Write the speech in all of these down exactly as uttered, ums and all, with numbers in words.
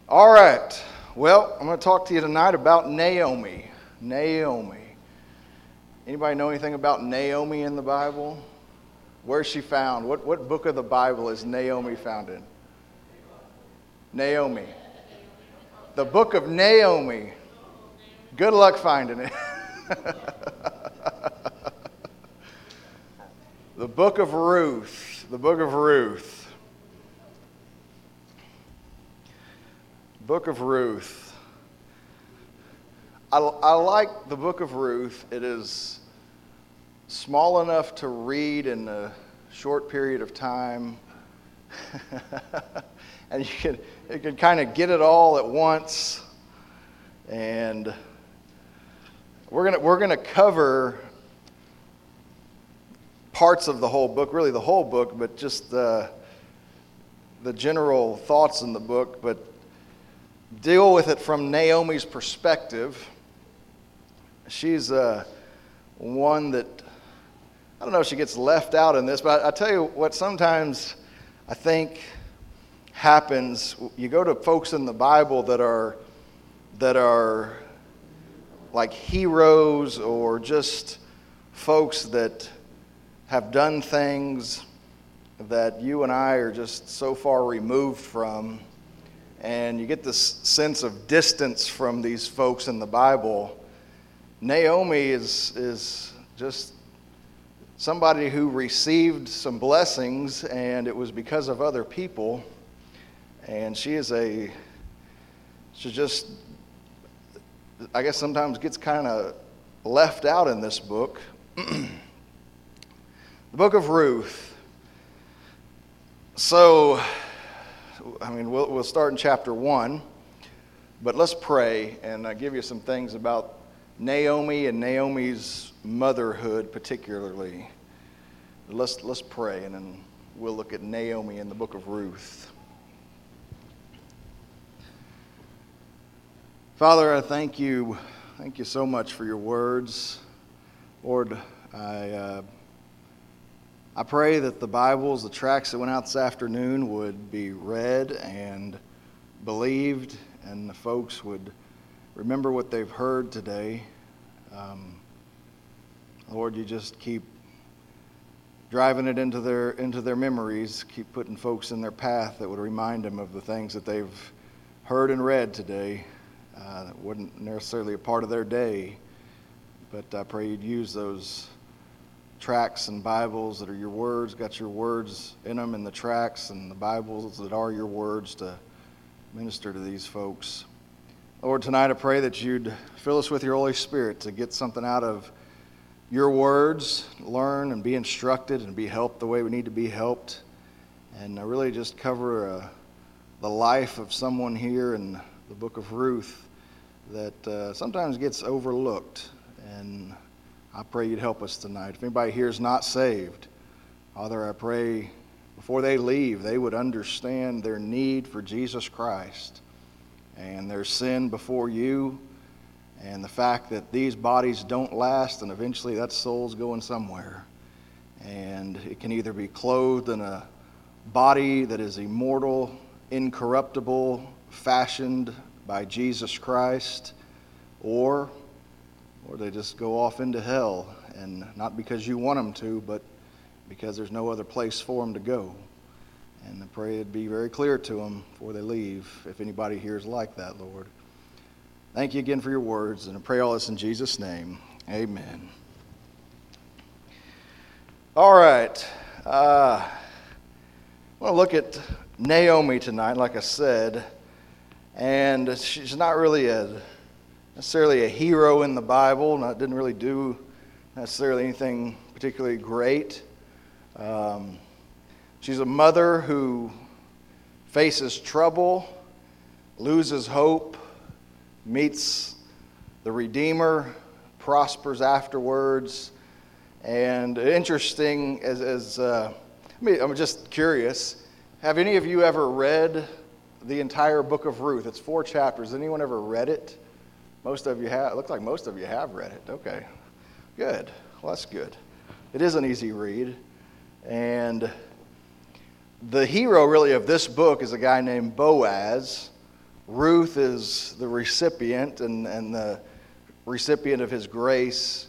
All right. Well, I'm going to talk to you tonight about Naomi. Naomi. Anybody know anything about Naomi in the Bible? Where's she found? What, what book of the Bible is Naomi found in? Naomi. The book of Naomi. Good luck finding it. The book of Ruth. The book of Ruth. Book of Ruth. I, I like the book of Ruth. It is small enough to read in a short period of time. And you can, you can kind of get it all at once. And we're gonna we're gonna cover parts of the whole book, really the whole book, but just the the general thoughts in the book, but deal with it from Naomi's perspective. She's uh, one that, I don't know if she gets left out in this, but I, I tell you what, sometimes I think happens. You go to folks in the Bible that are that are like heroes, or just folks that have done things that you and I are just so far removed from. And you get this sense of distance from these folks in the Bible. Naomi is is just somebody who received some blessings, and it was because of other people. And she is a, she just, I guess sometimes gets kind of left out in this book. The book of Ruth. So, I mean, we'll, we'll start in chapter one, but let's pray and uh, give you some things about Naomi and Naomi's motherhood particularly. Let's, let's pray, and then we'll look at Naomi in the book of Ruth. Father, I thank you. Thank you so much for your words. Lord, I... Uh, I pray that the Bibles, the tracts that went out this afternoon, would be read and believed, and the folks would remember what they've heard today. Um, Lord, you just keep driving it into their into their memories, keep putting folks in their path that would remind them of the things that they've heard and read today uh, that wasn't necessarily a part of their day. But I pray you'd use those tracts and Bibles that are your words, got your words in them, in the tracts and the Bibles that are your words, to minister to these folks. Lord, tonight I pray that you'd fill us with your Holy Spirit to get something out of your words, learn and be instructed and be helped the way we need to be helped, and I really just cover uh, the life of someone here in the book of Ruth that uh, sometimes gets overlooked. And I pray you'd help us tonight. If anybody here is not saved, Father, I pray before they leave, they would understand their need for Jesus Christ and their sin before you, and the fact that these bodies don't last, and eventually that soul's going somewhere. And it can either be clothed in a body that is immortal, incorruptible, fashioned by Jesus Christ, or Or they just go off into hell, and not because you want them to, but because there's no other place for them to go. And I pray it'd be very clear to them before they leave, if anybody here is like that, Lord. Thank you again for your words, and I pray all this in Jesus' name. Amen. All right. Uh, I want to look at Naomi tonight, like I said, and she's not really a necessarily a hero in the Bible, and didn't really do necessarily anything particularly great. Um, she's a mother who faces trouble, loses hope, meets the Redeemer, prospers afterwards. And interesting, as, as uh, I mean, I'm just curious, have any of you ever read the entire book of Ruth? It's four chapters. Has anyone ever read it? Most of you have. It looks like most of you have read it. Okay, good. Well, that's good. It is an easy read. And the hero, really, of this book is a guy named Boaz, Ruth is the recipient and, and the recipient of his grace,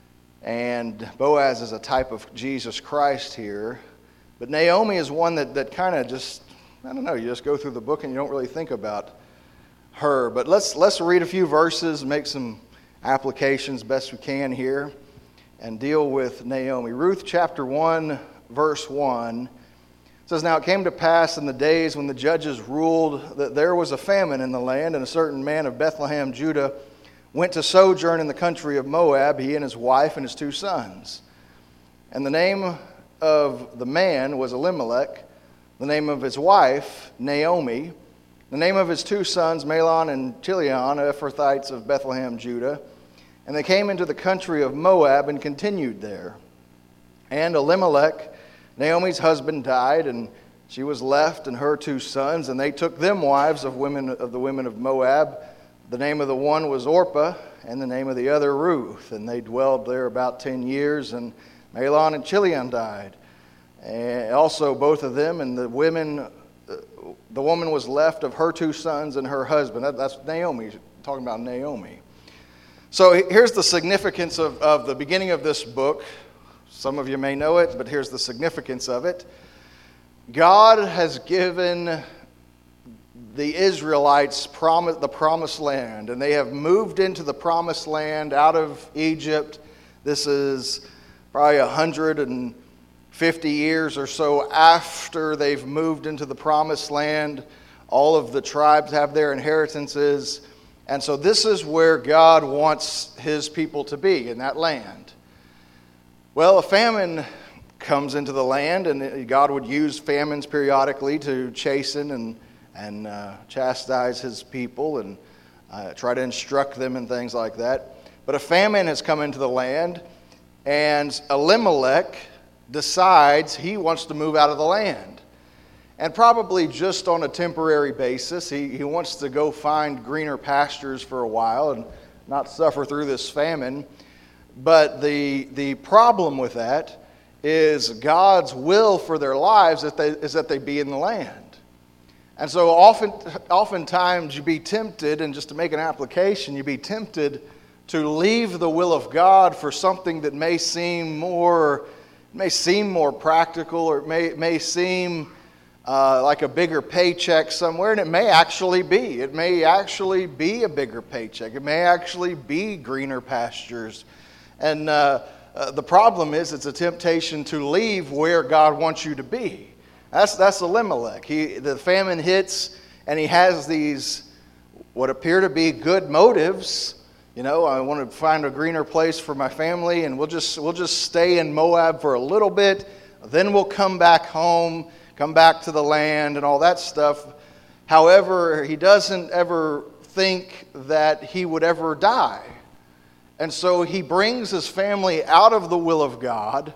and Boaz is a type of Jesus Christ here. But Naomi is one that, that kind of just, I don't know, you just go through the book and you don't really think about her. But let's let's read a few verses, make some applications best we can here, and deal with Naomi. Ruth chapter one, verse one says, "Now it came to pass in the days when the judges ruled that there was a famine in the land, and a certain man of Bethlehem, Judah, went to sojourn in the country of Moab, he and his wife and his two sons. And the name of the man was Elimelech, the name of his wife Naomi, the name of his two sons Mahlon and Chilion, Ephrathites of Bethlehem, Judah. And they came into the country of Moab and continued there. And Elimelech, Naomi's husband, died, and she was left and her two sons, and they took them wives of women of the women of Moab. The name of the one was Orpah, and the name of the other Ruth. And they dwelled there about ten years, and Mahlon and Chilion died. And also both of them, and the women, the woman was left of her two sons and her husband." That, that's Naomi, talking about Naomi. So here's the significance of, of the beginning of this book. Some of you may know it, but here's the significance of it. God has given the Israelites promise, the promised land, and they have moved into the promised land out of Egypt. This is probably one hundred fifty years or so after they've moved into the promised land. All of the tribes have their inheritances, and so this is where God wants his people to be, in that land. Well, a famine comes into the land, and God would use famines periodically to chasten and and uh, chastise his people and uh, try to instruct them and things like that. But a famine has come into the land, and Elimelech decides he wants to move out of the land. And probably just on a temporary basis. He, he wants to go find greener pastures for a while and not suffer through this famine. But the, the problem with that is God's will for their lives that they, is that they be in the land. And so often, oftentimes you be tempted, and just to make an application, you be tempted to leave the will of God for something that may seem more, may seem more practical, or it may, it may seem uh, like a bigger paycheck somewhere, and it may actually be. It may actually be a bigger paycheck. It may actually be greener pastures. And uh, uh, the problem is it's a temptation to leave where God wants you to be. That's that's Elimelech. He the famine hits, and he has these what appear to be good motives. You know, I want to find a greener place for my family, and we'll just we'll just stay in Moab for a little bit. Then we'll come back home, come back to the land, and all that stuff. However, he doesn't ever think that he would ever die, and so he brings his family out of the will of God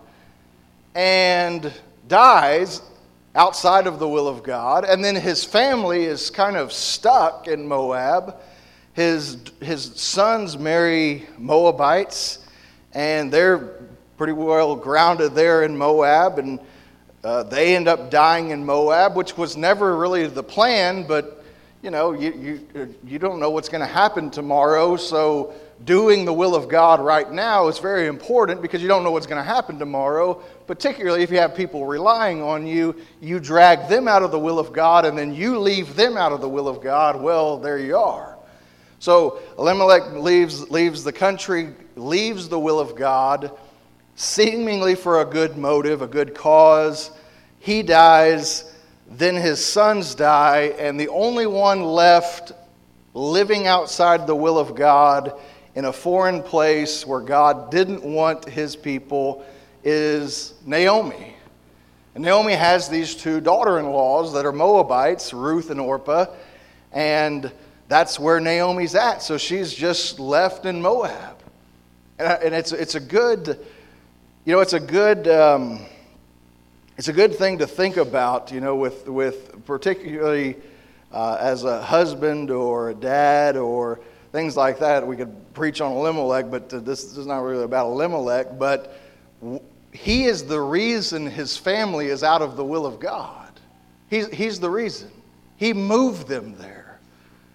and dies outside of the will of God, and then his family is kind of stuck in Moab. His his sons marry Moabites, and they're pretty well grounded there in Moab, and uh, they end up dying in Moab, which was never really the plan. But you know, you you you don't know what's going to happen tomorrow, so doing the will of God right now is very important, because you don't know what's going to happen tomorrow. Particularly if you have people relying on you, you drag them out of the will of God, and then you leave them out of the will of God. Well, there you are. So Elimelech leaves, leaves the country, leaves the will of God, seemingly for a good motive, a good cause. He dies, then his sons die, and the only one left living outside the will of God in a foreign place where God didn't want his people is Naomi. And Naomi has these two daughter-in-laws that are Moabites, Ruth and Orpah, and that's where Naomi's at. So she's just left in Moab. And it's it's a good, you know, it's a good um, it's a good thing to think about, you know, with with particularly uh, as a husband or a dad or things like that. We could preach on Elimelech, but this is not really about Elimelech. But he is the reason his family is out of the will of God. He's, he's the reason. He moved them there.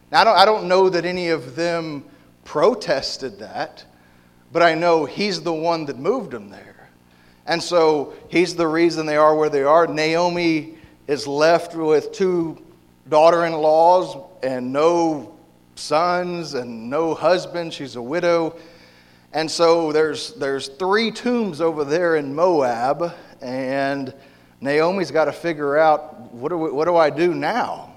Now, I don't, I don't know that any of them protested that, but I know he's the one that moved them there. And so he's the reason they are where they are. Naomi is left with two daughter-in-laws and no sons and no husband. She's a widow. And so there's there's three tombs over there in Moab, and Naomi's got to figure out, what do, we, what do I do now?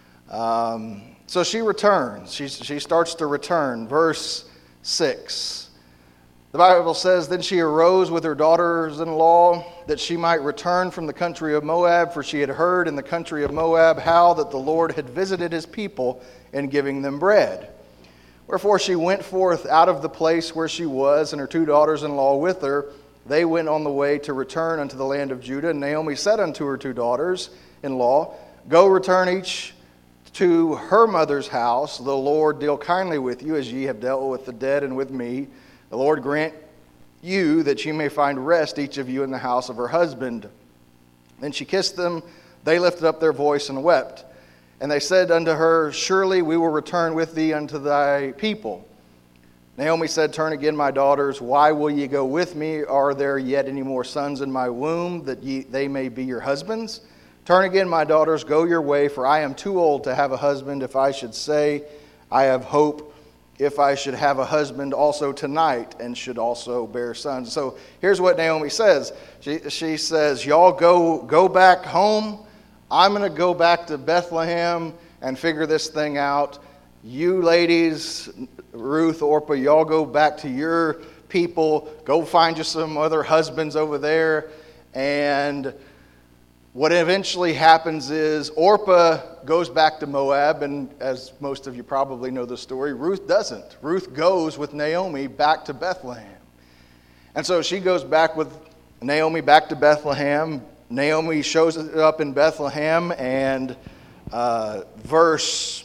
Um, so she returns. She, she starts to return. Verse six. The Bible says, Then she arose with her daughters-in-law that she might return from the country of Moab, for she had heard in the country of Moab how that the Lord had visited his people in giving them bread. Wherefore she went forth out of the place where she was, and her two daughters-in-law with her. They went on the way to return unto the land of Judah. And Naomi said unto her two daughters-in-law, Go return each to her mother's house. The Lord deal kindly with you, as ye have dealt with the dead and with me. The Lord grant you that ye may find rest, each of you in the house of her husband. Then she kissed them. They lifted up their voice and wept. And they said unto her, Surely we will return with thee unto thy people. Naomi said, Turn again, my daughters. Why will ye go with me? Are there yet any more sons in my womb, that ye, they may be your husbands? Turn again, my daughters, go your way, for I am too old to have a husband. If I should say, I have hope, if I should have a husband also tonight, and should also bear sons. So here's what Naomi says. She, she says, Y'all go, go back home. I'm going to go back to Bethlehem and figure this thing out. You ladies, Ruth, Orpah, y'all go back to your people. Go find you some other husbands over there. And what eventually happens is Orpah goes back to Moab, and as most of you probably know the story, Ruth doesn't. Ruth goes with Naomi back to Bethlehem. And so she goes back with Naomi back to Bethlehem. Naomi shows up in Bethlehem, and uh, verse,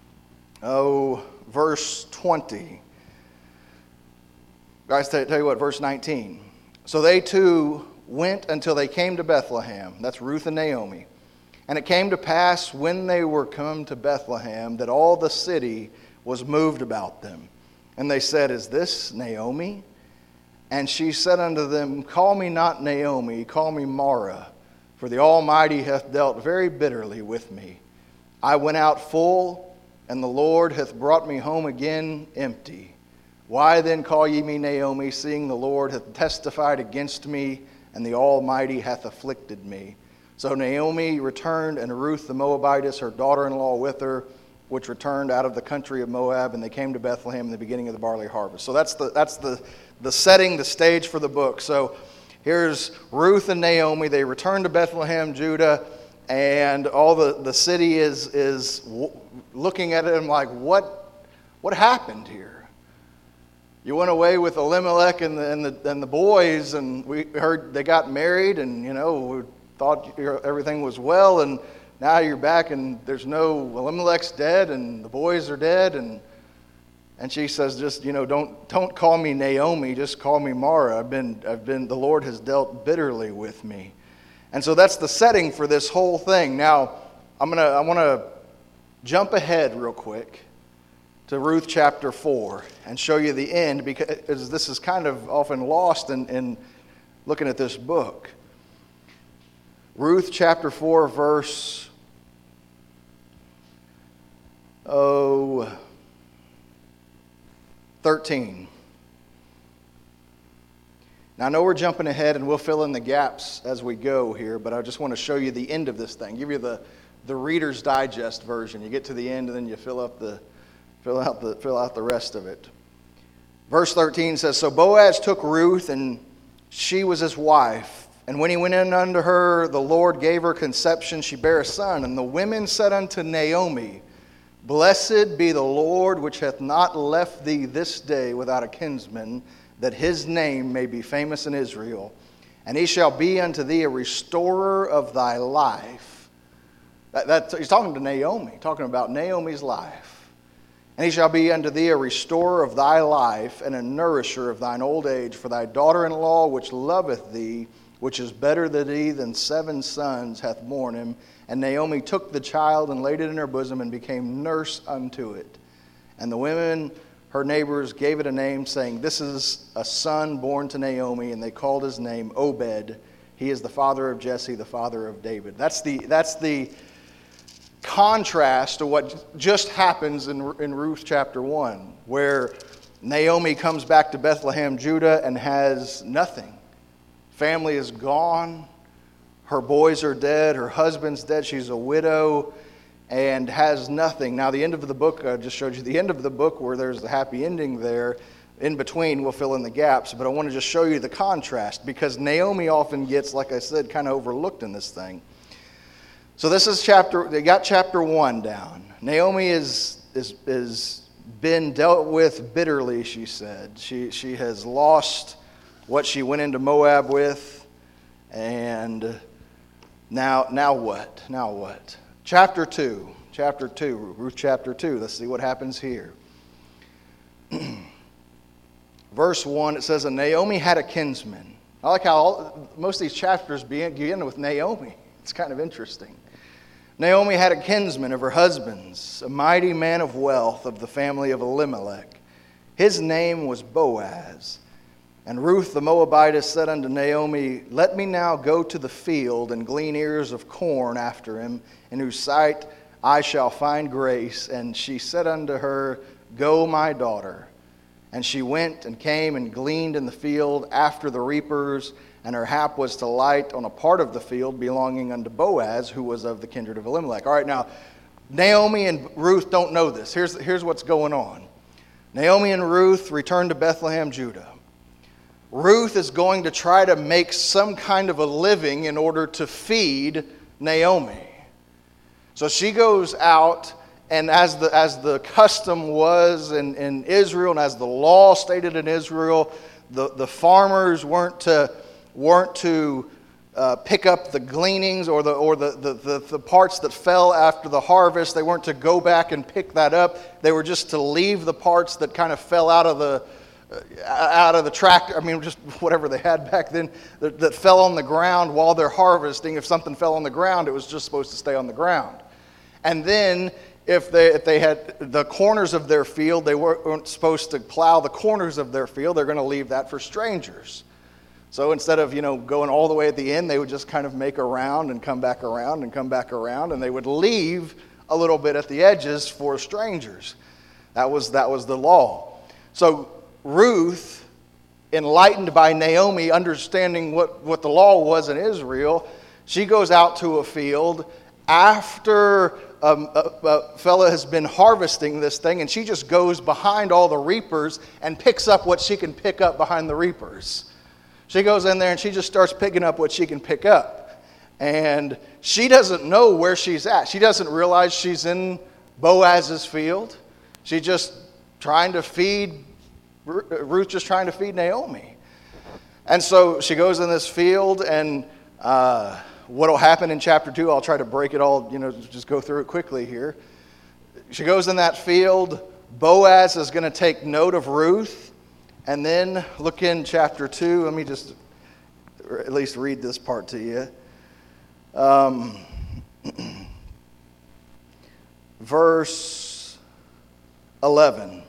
oh, verse twenty. Guys, tell you what, verse nineteen. So they too went until they came to Bethlehem. That's Ruth and Naomi. And it came to pass when they were come to Bethlehem that all the city was moved about them. And they said, Is this Naomi? And she said unto them, Call me not Naomi, call me Mara, for the Almighty hath dealt very bitterly with me. I went out full, and the Lord hath brought me home again empty. Why then call ye me Naomi, seeing the Lord hath testified against me, and the Almighty hath afflicted me? So Naomi returned, and Ruth the Moabitess, her daughter-in-law, with her, which returned out of the country of Moab, and they came to Bethlehem in the beginning of the barley harvest. So that's the that's the, the setting, the stage for the book. So here's Ruth and Naomi. They return to Bethlehem, Judah, and all the, the city is is w- looking at it and like, what what happened here? You went away with Elimelech and the, and the and the boys, and we heard they got married, and you know we thought everything was well, and now you're back and there's no, Elimelech's dead and the boys are dead. And and she says, just, you know, don't don't call me Naomi, just call me Mara. I've been, I've been, the Lord has dealt bitterly with me. And so that's the setting for this whole thing. Now, I'm gonna, I want to jump ahead real quick to Ruth chapter four and show you the end, because this is kind of often lost in, in looking at this book. Ruth chapter four, verse Oh, thirteen. Now, I know we're jumping ahead, and we'll fill in the gaps as we go here, but I just want to show you the end of this thing. Give you the, the Reader's Digest version. You get to the end, and then you fill up the fill out the fill out the rest of it. Verse thirteen says, So Boaz took Ruth, and she was his wife. And when he went in unto her, the Lord gave her conception. She bare a son. And the women said unto Naomi, Blessed be the Lord, which hath not left thee this day without a kinsman, that his name may be famous in Israel. And he shall be unto thee a restorer of thy life. That, that, he's talking to Naomi, talking about Naomi's life. And he shall be unto thee a restorer of thy life, and a nourisher of thine old age. For thy daughter-in-law, which loveth thee, which is better than thee than seven sons, hath borne him. And Naomi took the child and laid it in her bosom and became nurse unto it. And the women, her neighbors, gave it a name, saying, This is a son born to Naomi. And they called his name Obed. He is the father of Jesse, the father of David. That's the, that's the contrast to what just happens in, in Ruth chapter one, where Naomi comes back to Bethlehem, Judah, and has nothing. Family is gone. Her boys are dead. Her husband's dead. She's a widow and has nothing. Now, the end of the book, I just showed you the end of the book where there's the happy ending there. In between, we'll fill in the gaps. But I want to just show you the contrast because Naomi often gets, like I said, kind of overlooked in this thing. So this is chapter, they got chapter one down. Naomi is, is, is been dealt with bitterly, she said. She, she has lost what she went into Moab with. And now, now what? Now what? Chapter two. Chapter two. Ruth chapter two. Let's see what happens here. Verse one, it says, And Naomi had a kinsman. I like how all, most of these chapters begin with Naomi. It's kind of interesting. Naomi had a kinsman of her husband's, a mighty man of wealth of the family of Elimelech. His name was Boaz. And Ruth the Moabitess said unto Naomi, Let me now go to the field and glean ears of corn after him, in whose sight I shall find grace. And she said unto her, Go, my daughter. And she went and came and gleaned in the field after the reapers, and her hap was to light on a part of the field belonging unto Boaz, who was of the kindred of Elimelech. All right, now, Naomi and Ruth don't know this. Here's, here's what's going on. Naomi and Ruth return to Bethlehem, Judah. Ruth is going to try to make some kind of a living in order to feed Naomi. So she goes out, and as the as the custom was in, in Israel, and as the law stated in Israel, the, the farmers weren't to weren't to uh, pick up the gleanings or the or the, the, the, the parts that fell after the harvest. They weren't to go back and pick that up. They were just to leave the parts that kind of fell out of the out of the tractor, I mean, just whatever they had back then, that, that fell on the ground while they're harvesting. If something fell on the ground, it was just supposed to stay on the ground. And then, if they if they had the corners of their field, they weren't supposed to plow the corners of their field. They're going to leave that for strangers. So instead of, you know, going all the way at the end, they would just kind of make a round and come back around and come back around, and they would leave a little bit at the edges for strangers. That was that was the law. So Ruth, enlightened by Naomi, understanding what, what the law was in Israel, she goes out to a field after um, a, a fella has been harvesting this thing, and she just goes behind all the reapers and picks up what she can pick up behind the reapers. She goes in there and she just starts picking up what she can pick up. And she doesn't know where she's at. She doesn't realize she's in Boaz's field. She's just trying to feed Ruth just trying to feed Naomi. And so she goes in this field, and uh, what will happen in chapter two, I'll try to break it all, you know, just go through it quickly here. She goes in that field. Boaz is going to take note of Ruth. And then look in chapter two. Let me just at least read this part to you. Um, verse eleven.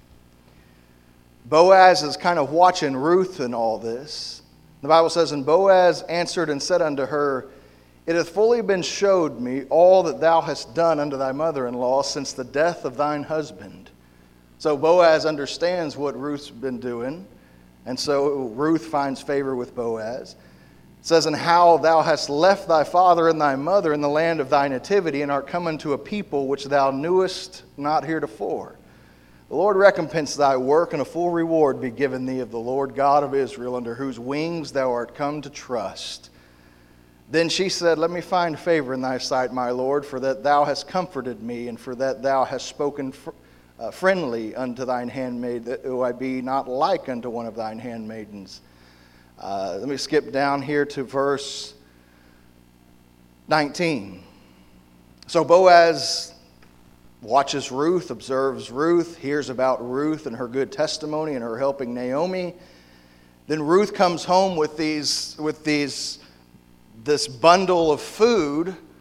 Boaz is kind of watching Ruth and all this. The Bible says, And Boaz answered and said unto her, It hath fully been showed me all that thou hast done unto thy mother-in-law since the death of thine husband. So Boaz understands what Ruth's been doing, and so Ruth finds favor with Boaz. It says, And how thou hast left thy father and thy mother in the land of thy nativity, and art come unto a people which thou knewest not heretofore. The Lord recompense thy work, and a full reward be given thee of the Lord God of Israel, under whose wings thou art come to trust. Then she said, Let me find favor in thy sight, my Lord, for that thou hast comforted me, and for that thou hast spoken fr- uh, friendly unto thine handmaid, that though I be not like unto one of thine handmaidens. Uh, let me skip down here to verse nineteen. So Boaz watches Ruth, observes Ruth, hears about Ruth and her good testimony and her helping Naomi. Then Ruth comes home with these, with these, this bundle of food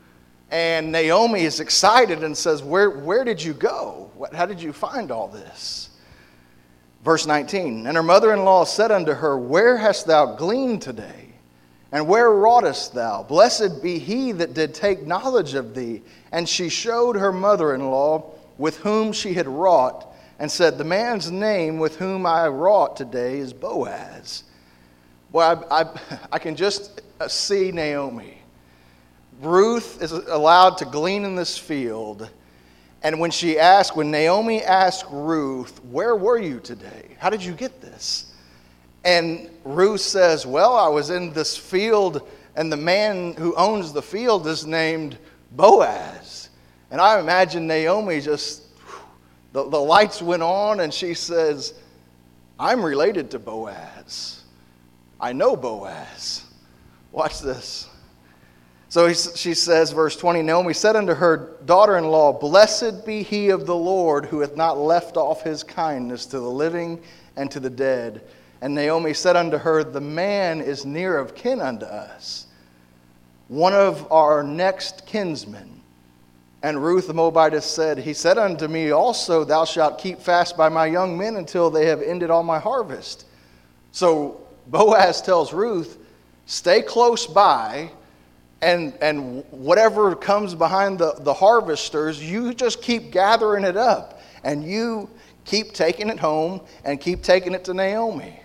And Naomi is excited and says, where, where did you go? What, how did you find all this? Verse nineteen, and her mother-in-law said unto her, where hast thou gleaned today? And where wroughtest thou? Blessed be he that did take knowledge of thee. And she showed her mother-in-law with whom she had wrought, and said, the man's name with whom I wrought today is Boaz. Well, I, I, I can just see Naomi. Ruth is allowed to glean in this field. And when she asked, when Naomi asked Ruth, where were you today? How did you get this? And Ruth says, well, I was in this field, and the man who owns the field is named Boaz. And I imagine Naomi just, the, the lights went on, and she says, I'm related to Boaz. I know Boaz. Watch this. So he, she says, verse twenty, Naomi said unto her daughter-in-law, blessed be he of the Lord, who hath not left off his kindness to the living and to the dead. And Naomi said unto her, the man is near of kin unto us, one of our next kinsmen. And Ruth the Moabitess said, he said unto me also, thou shalt keep fast by my young men until they have ended all my harvest. So Boaz tells Ruth, stay close by, and, and whatever comes behind the, the harvesters, you just keep gathering it up. And you keep taking it home and keep taking it to Naomi.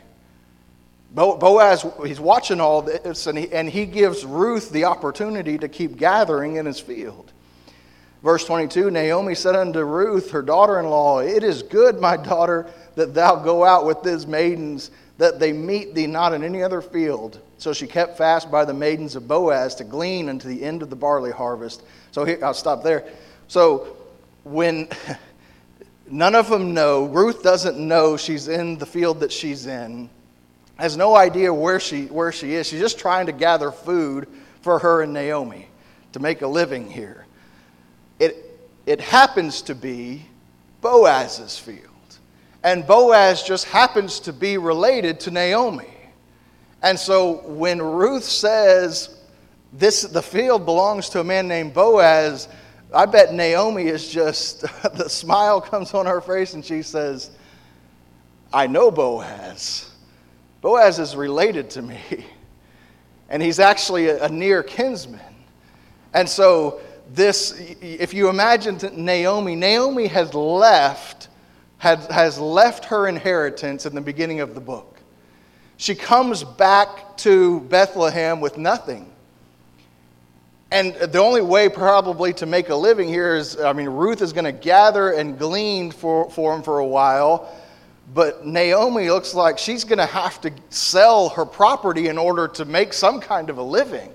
Boaz, he's watching all this, and he, and he gives Ruth the opportunity to keep gathering in his field. Verse twenty-two, Naomi said unto Ruth, her daughter-in-law, it is good, my daughter, that thou go out with these maidens, that they meet thee not in any other field. So she kept fast by the maidens of Boaz to glean unto the end of the barley harvest. So here, I'll stop there. So when none of them know, Ruth doesn't know she's in the field that she's in, has no idea where she where she is. She's just trying to gather food for her and Naomi to make a living here. It it happens to be Boaz's field. And Boaz just happens to be related to Naomi. And so when Ruth says this the field belongs to a man named Boaz, I bet Naomi is just, the smile comes on her face and she says, I know Boaz. Boaz is related to me. And he's actually a, a near kinsman. And so this, if you imagine Naomi, Naomi has left, has, has left her inheritance in the beginning of the book. She comes back to Bethlehem with nothing. And the only way probably to make a living here is, I mean, Ruth is going to gather and glean for, for him for a while. But Naomi looks like she's going to have to sell her property in order to make some kind of a living.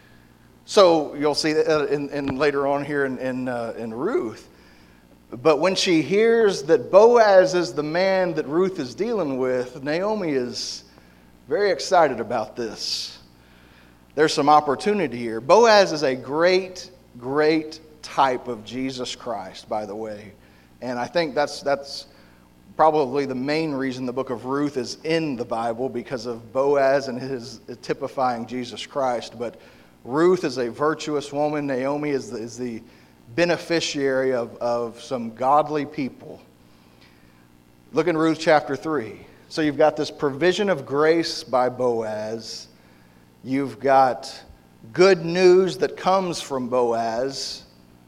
So you'll see that in, in later on here in, in, uh, in Ruth. But when she hears that Boaz is the man that Ruth is dealing with, Naomi is very excited about this. There's some opportunity here. Boaz is a great, great type of Jesus Christ, by the way. And I think that's that's probably the main reason the book of Ruth is in the Bible, because of Boaz and his typifying Jesus Christ. But Ruth is a virtuous woman. Naomi is the, is the beneficiary of, of some godly people. Look in Ruth chapter three. So you've got this provision of grace by Boaz. You've got good news that comes from Boaz.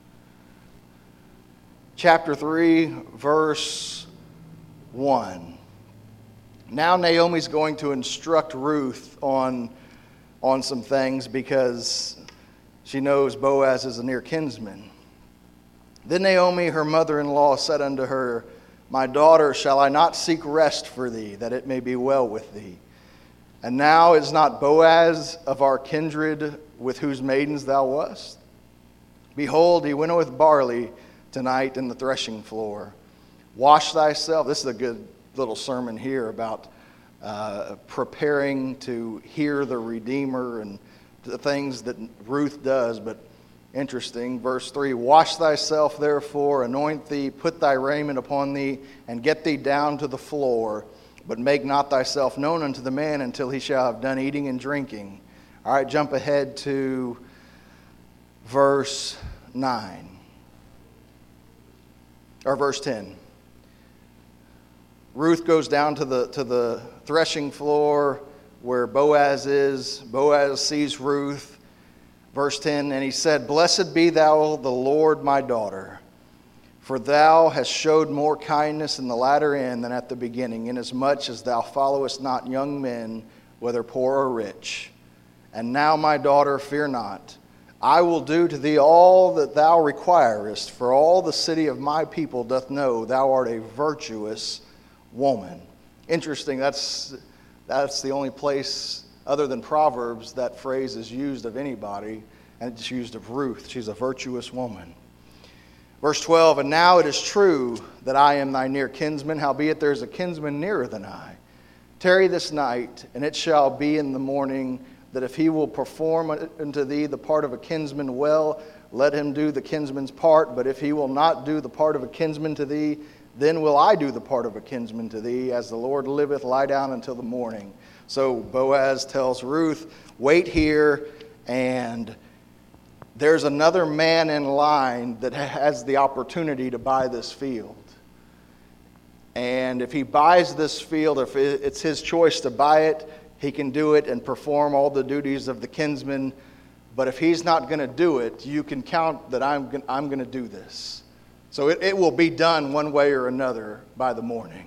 Chapter three, verse one. Now Naomi's going to instruct Ruth on, on some things because she knows Boaz is a near kinsman. Then Naomi, her mother-in-law, said unto her, My daughter, shall I not seek rest for thee, that it may be well with thee? And now is not Boaz of our kindred, with whose maidens thou wast? Behold, he winnoweth barley tonight in the threshing floor. Wash thyself. This is a good little sermon here about uh, preparing to hear the Redeemer and the things that Ruth does. But interesting, verse three, Wash thyself therefore, anoint thee, put thy raiment upon thee, and get thee down to the floor. But make not thyself known unto the man until he shall have done eating and drinking. All right, jump ahead to verse nine. Or verse ten. Ruth goes down to the to the threshing floor where Boaz is. Boaz sees Ruth. Verse ten, and he said, "Blessed be thou the Lord, my daughter, for thou hast showed more kindness in the latter end than at the beginning, inasmuch as thou followest not young men, whether poor or rich. And now, my daughter, fear not. I will do to thee all that thou requirest, for all the city of my people doth know thou art a virtuous woman." Interesting, that's that's the only place other than Proverbs that phrase is used of anybody, and it's used of Ruth. She's a virtuous woman. Verse twelve, "And now it is true that I am thy near kinsman, howbeit there is a kinsman nearer than I. Tarry this night, and it shall be in the morning that if he will perform unto thee the part of a kinsman well, let him do the kinsman's part. But if he will not do the part of a kinsman to thee, then will I do the part of a kinsman to thee. As the Lord liveth, lie down until the morning." So Boaz tells Ruth, wait here, and there's another man in line that has the opportunity to buy this field. And if he buys this field, if it's his choice to buy it, he can do it and perform all the duties of the kinsman. But if he's not going to do it, you can count that I'm, I'm going to do this. So it, it will be done one way or another by the morning.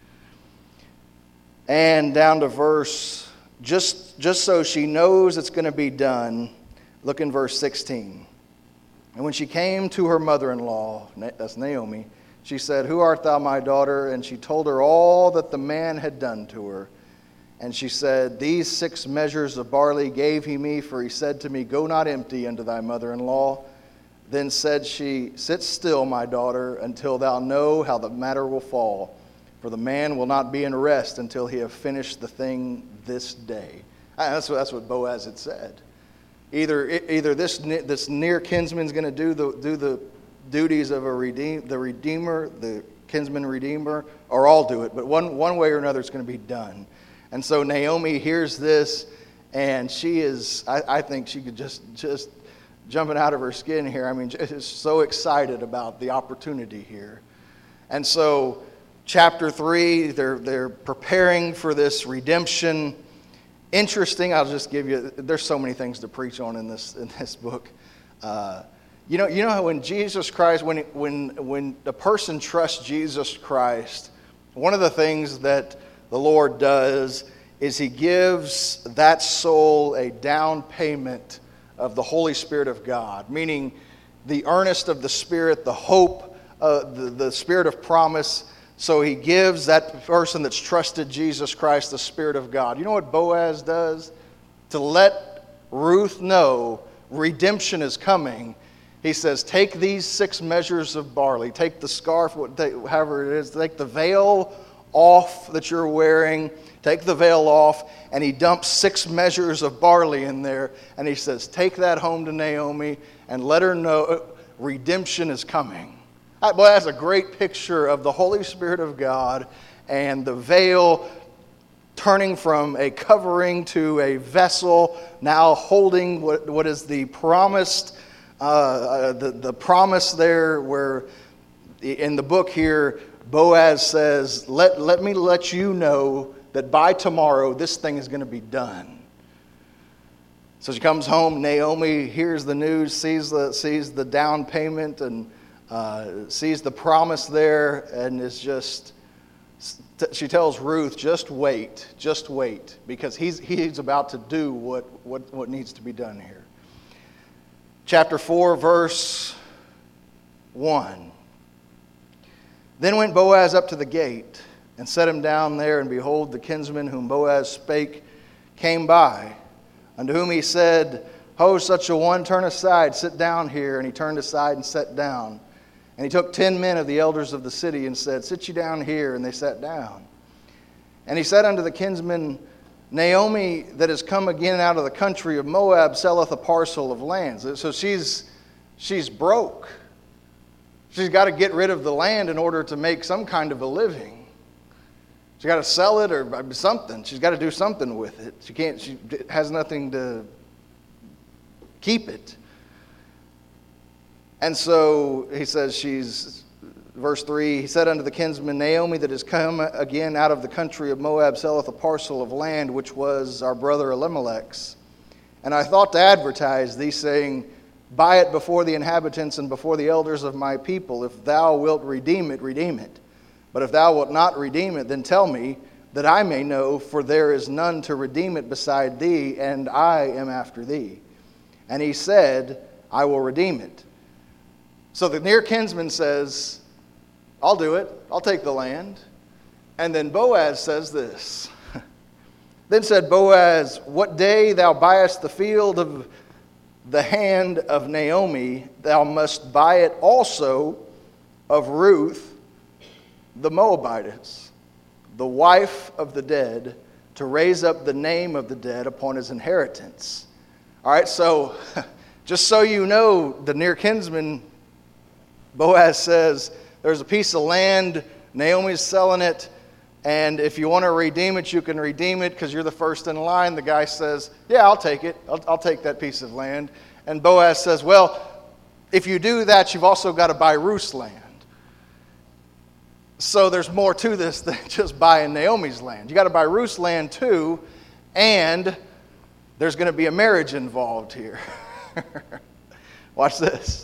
And down to verse, just, just so she knows it's going to be done, look in verse sixteen. "And when she came to her mother-in-law," that's Naomi, "she said, Who art thou, my daughter? And she told her all that the man had done to her. And she said, These six measures of barley gave he me, for he said to me, Go not empty unto thy mother-in-law. Then said she, Sit still, my daughter, until thou know how the matter will fall. For the man will not be in rest until he have finished the thing this day." That's what, that's what Boaz had said. Either either this this near kinsman's going to do the do the duties of a redeem the redeemer, the kinsman redeemer, or I'll do it. But one one way or another, it's going to be done. And so Naomi hears this, and she is, I, I think she could just just jumping out of her skin here. I mean, just so excited about the opportunity here. And so chapter three, they're they're preparing for this redemption. Interesting. I'll just give you. There's so many things to preach on in this in this book. Uh, you know, you know how when Jesus Christ, when when when a person trusts Jesus Christ, one of the things that the Lord does is He gives that soul a down payment of the Holy Spirit of God, meaning the earnest of the Spirit, the hope, uh, the the Spirit of promise. So He gives that person that's trusted Jesus Christ the Spirit of God. You know what Boaz does? To let Ruth know redemption is coming, he says, take these six measures of barley, take the scarf, however it is, take the veil off that you're wearing, take the veil off, and he dumps six measures of barley in there, and he says, take that home to Naomi and let her know redemption is coming. Boy, that's a great picture of the Holy Spirit of God and the veil turning from a covering to a vessel, now holding what, what is the promised, uh, uh, the, the promise there where in the book here, Boaz says, let, let me let you know that by tomorrow this thing is going to be done. So she comes home, Naomi hears the news, sees the, sees the down payment, and Uh, sees the promise there, and is just, she tells Ruth, just wait, just wait, because he's he's about to do what, what, what needs to be done here. Chapter four, verse one. Then went Boaz up to the gate, and set him down there, and behold, the kinsman whom Boaz spake came by, unto whom he said, Ho, such a one, turn aside, sit down here. And he turned aside and sat down. And he took ten men of the elders of the city and said, Sit you down here. And they sat down. And he said unto the kinsman, Naomi, that is come again out of the country of Moab, selleth a parcel of lands. So she's she's broke. She's got to get rid of the land in order to make some kind of a living. She's got to sell it or something. She's got to do something with it. She can't. She has nothing to keep it. And so he says she's, verse three, he said unto the kinsman, Naomi that is come again out of the country of Moab selleth a parcel of land which was our brother Elimelech's. And I thought to advertise thee, saying, buy it before the inhabitants and before the elders of my people. If thou wilt redeem it, redeem it. But if thou wilt not redeem it, then tell me, that I may know, for there is none to redeem it beside thee, and I am after thee. And he said, I will redeem it. So the near kinsman says, I'll do it. I'll take the land. And then Boaz says this. Then said Boaz, what day thou buyest the field of the hand of Naomi, thou must buy it also of Ruth the Moabitess, the wife of the dead, to raise up the name of the dead upon his inheritance. All right, so just so you know, the near kinsman, Boaz says, there's a piece of land, Naomi's selling it, and if you want to redeem it, you can redeem it because you're the first in line. The guy says, yeah, I'll take it. I'll, I'll take that piece of land. And Boaz says, well, if you do that, you've also got to buy Ruth's land. So there's more to this than just buying Naomi's land. You got to buy Ruth's land too, and there's going to be a marriage involved here. Watch this.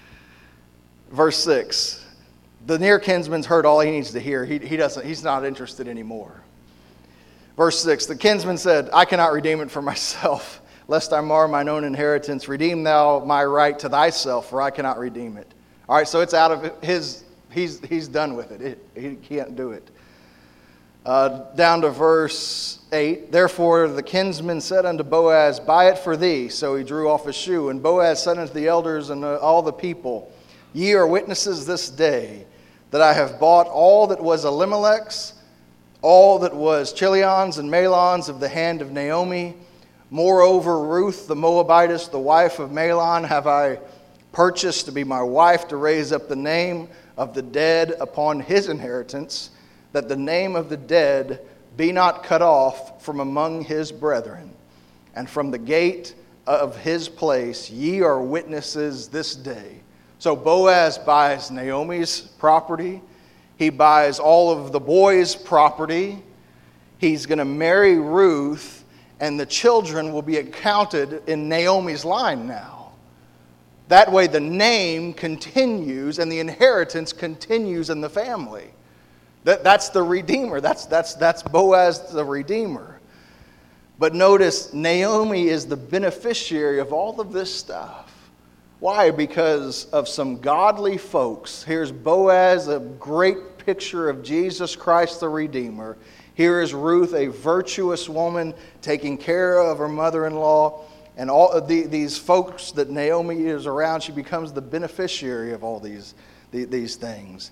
Verse six. The near kinsman's heard all he needs to hear. He, he doesn't, he's not interested anymore. Verse six, the kinsman said, I cannot redeem it for myself, lest I mar mine own inheritance. Redeem thou my right to thyself, for I cannot redeem it. All right, so it's out of his, he's, he's done with it. it he can't do it. Uh, down to verse eight, therefore the kinsman said unto Boaz, buy it for thee. So he drew off his shoe. And Boaz said unto the elders and all the people, ye are witnesses this day, that I have bought all that was Elimelech's, all that was Chilion's and Mahlon's of the hand of Naomi. Moreover, Ruth the Moabitess, the wife of Mahlon, have I purchased to be my wife, to raise up the name of the dead upon his inheritance, that the name of the dead be not cut off from among his brethren. And from the gate of his place ye are witnesses this day. So Boaz buys Naomi's property. He buys all of the boys' property. He's going to marry Ruth, and the children will be accounted in Naomi's line now. That way the name continues and the inheritance continues in the family. That, that's the Redeemer. That's, that's, that's Boaz the Redeemer. But notice, Naomi is the beneficiary of all of this stuff. Why? Because of some godly folks. Here's Boaz, a great picture of Jesus Christ the Redeemer. Here is Ruth, a virtuous woman taking care of her mother-in-law. And all of the, these folks that Naomi is around, she becomes the beneficiary of all these, the, these things.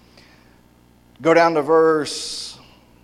Go down to verse,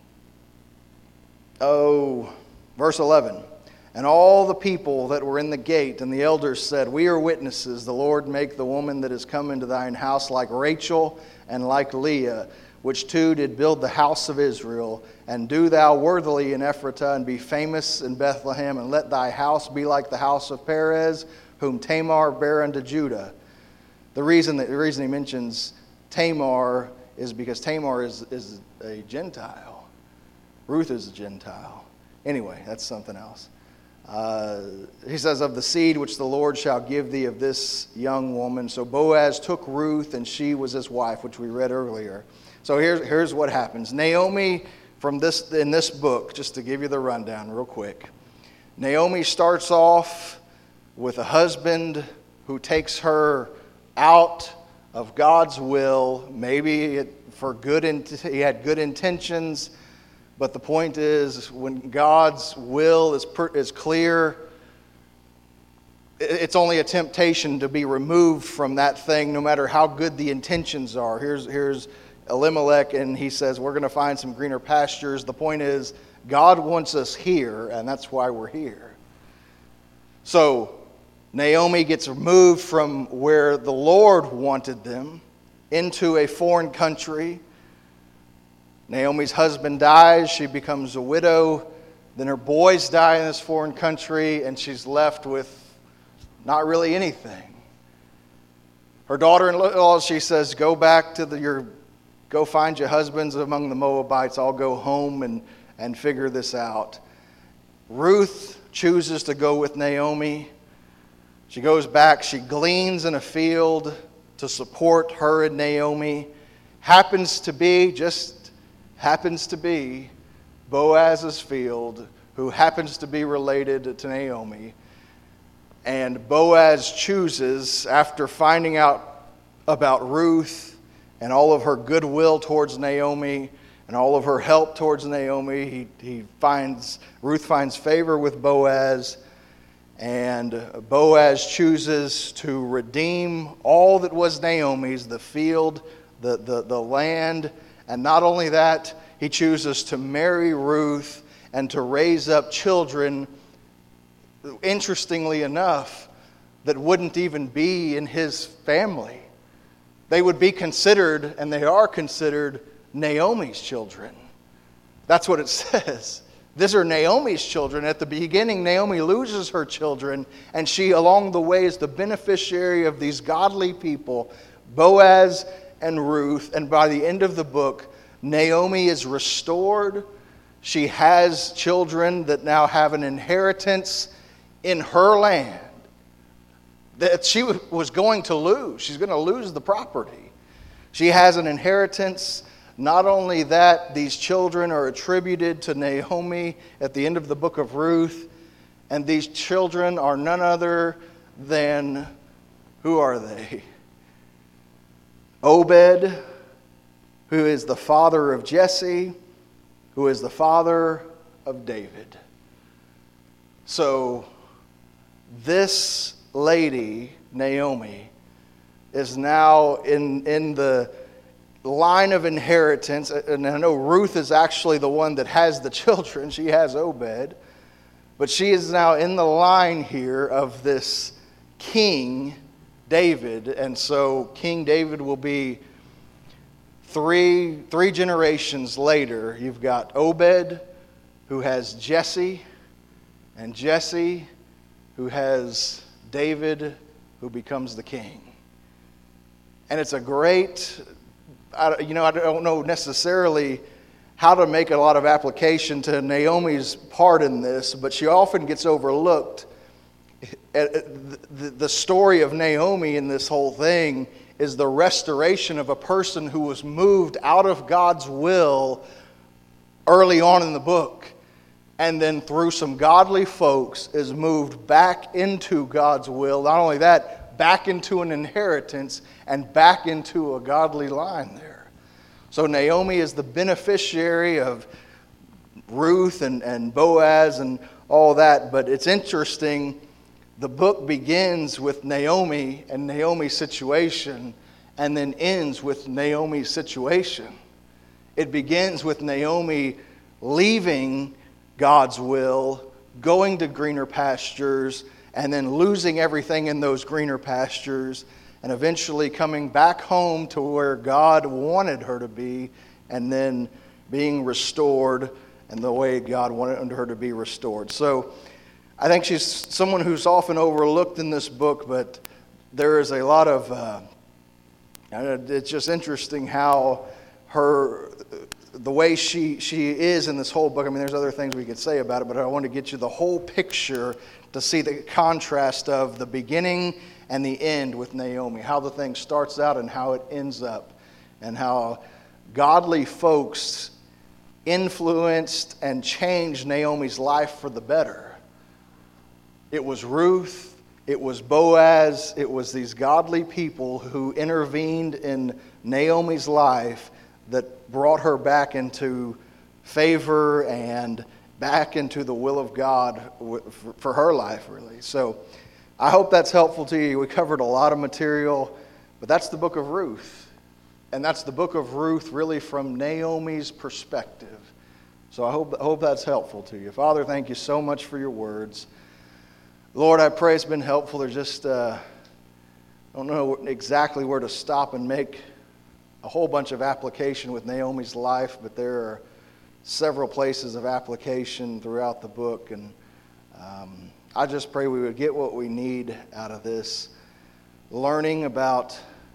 oh, verse eleven. And all the people that were in the gate and the elders said, we are witnesses. The Lord make the woman that is come into thine house like Rachel and like Leah, which two did build the house of Israel. And do thou worthily in Ephratah, and be famous in Bethlehem, and let thy house be like the house of Perez, whom Tamar bare unto Judah. The reason that the reason he mentions Tamar is because Tamar is, is a Gentile. Ruth is a Gentile. Anyway, that's something else. Uh, he says, of the seed which the Lord shall give thee of this young woman. So Boaz took Ruth, and she was his wife, which we read earlier. So here's, here's what happens. Naomi, from this in this book, just to give you the rundown real quick. Naomi starts off with a husband who takes her out of God's will. Maybe it, for good, he had good intentions. But the point is, when God's will is per, is clear, it's only a temptation to be removed from that thing, no matter how good the intentions are. Here's, here's Elimelech, and he says, we're going to find some greener pastures. The point is, God wants us here, and that's why we're here. So, Naomi gets removed from where the Lord wanted them into a foreign country. Naomi's husband dies, she becomes a widow, then her boys die in this foreign country, and she's left with not really anything. Her daughter-in-law, she says, go back to the, your, go find your husbands among the Moabites. I'll go home and, and figure this out. Ruth chooses to go with Naomi. She goes back. She gleans in a field to support her and Naomi. Happens to be, just happens to be, Boaz's field, who happens to be related to Naomi. And Boaz chooses, after finding out about Ruth and all of her goodwill towards Naomi and all of her help towards Naomi, he, he finds, Ruth finds favor with Boaz, and Boaz chooses to redeem all that was Naomi's, the field, the, the, the land, and not only that, he chooses to marry Ruth and to raise up children, interestingly enough, that wouldn't even be in his family. They would be considered, and they are considered, Naomi's children. That's what it says. These are Naomi's children. At the beginning, Naomi loses her children, and she, along the way, is the beneficiary of these godly people, Boaz and Ruth. And by the end of the book, Naomi is restored. She has children that now have an inheritance in her land that she was going to lose. She's going to lose the property. She has an inheritance. Not only that, these children are attributed to Naomi at the end of the book of Ruth. And these children are none other than, who are they? Obed, who is the father of Jesse, who is the father of David. So, this lady, Naomi, is now in, in the line of inheritance. And I know Ruth is actually the one that has the children. She has Obed. But she is now in the line here of this King David. And so King David will be three, three generations later. You've got Obed, who has Jesse, and Jesse, who has David, who becomes the king. And it's a great, you know, I don't know necessarily how to make a lot of application to Naomi's part in this, but she often gets overlooked. The story of Naomi in this whole thing is the restoration of a person who was moved out of God's will early on in the book, and then through some godly folks is moved back into God's will. Not only that, back into an inheritance and back into a godly line there. So Naomi is the beneficiary of Ruth and, and Boaz and all that. But it's interesting, the book begins with Naomi and Naomi's situation and then ends with Naomi's situation. It begins with Naomi leaving God's will, going to greener pastures, and then losing everything in those greener pastures, and eventually coming back home to where God wanted her to be, and then being restored and the way God wanted her to be restored. So I think she's someone who's often overlooked in this book, but there is a lot of, uh, it's just interesting how her, the way she, she is in this whole book. I mean, there's other things we could say about it, but I want to get you the whole picture to see the contrast of the beginning and the end with Naomi, how the thing starts out and how it ends up, and how godly folks influenced and changed Naomi's life for the better. It was Ruth, it was Boaz, it was these godly people who intervened in Naomi's life that brought her back into favor and back into the will of God for her life, really. So I hope that's helpful to you. We covered a lot of material, but that's the book of Ruth. And that's the book of Ruth really from Naomi's perspective. So I hope, I hope that's helpful to you. Father, thank you so much for your words. Lord, I pray it's been helpful. There's just, uh, I don't know exactly where to stop and make a whole bunch of application with Naomi's life, but there are several places of application throughout the book, and um, I just pray we would get what we need out of this, learning about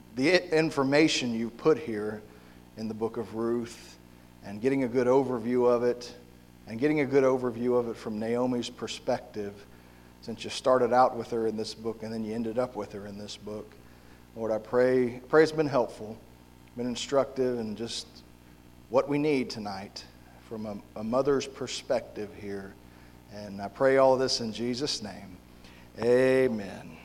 the information you put here in the book of Ruth and getting a good overview of it and getting a good overview of it from Naomi's perspective, since you started out with her in this book and then you ended up with her in this book. Lord, I pray, pray it's been helpful, been instructive, and just what we need tonight from a, a mother's perspective here. And I pray all of this in Jesus' name. Amen.